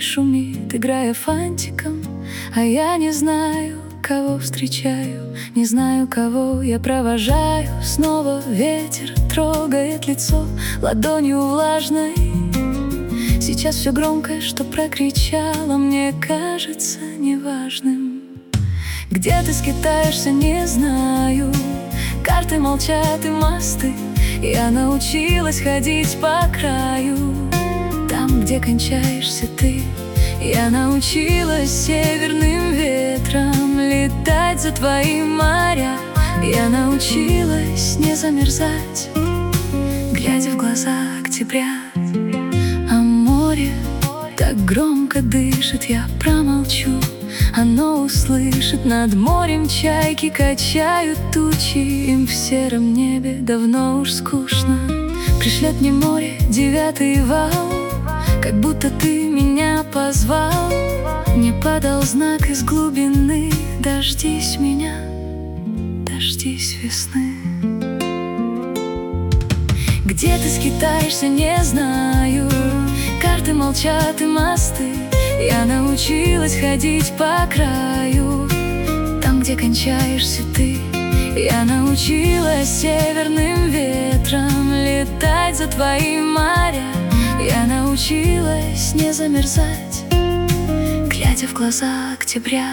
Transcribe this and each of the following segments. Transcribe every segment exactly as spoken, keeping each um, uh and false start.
шумит, играя фантиком. А я не знаю, кого встречаю, не знаю, кого я провожаю. Снова ветер трогает лицо ладонью влажной. Сейчас все громкое, что прокричала, мне кажется неважным. Где ты скитаешься, не знаю. Карты молчат и мосты. Я научилась ходить по краю. Там, где кончаешься ты, я научилась северным ветром летать за твои моря. Я научилась не замерзать, глядя в глаза октября. А море так громко дышит, я промолчу. Оно услышит, над морем чайки качают тучи. Им в сером небе давно уж скучно. Пришлет мне море девятый вал, как будто ты меня позвал. Мне подал знак из глубины: дождись меня, дождись весны. Где ты скитаешься, не знаю. Карты молчат и мосты. Я научилась ходить по краю. Там, где кончаешься ты, я научилась северным ветром летать за твои моря. Я научилась не замерзать, глядя в глаза октября.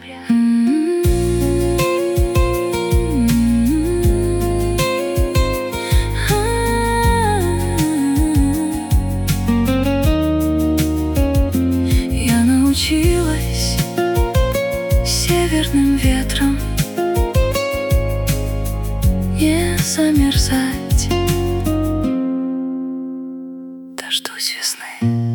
Я научилась северным ветром не замерзать. Дождусь весны.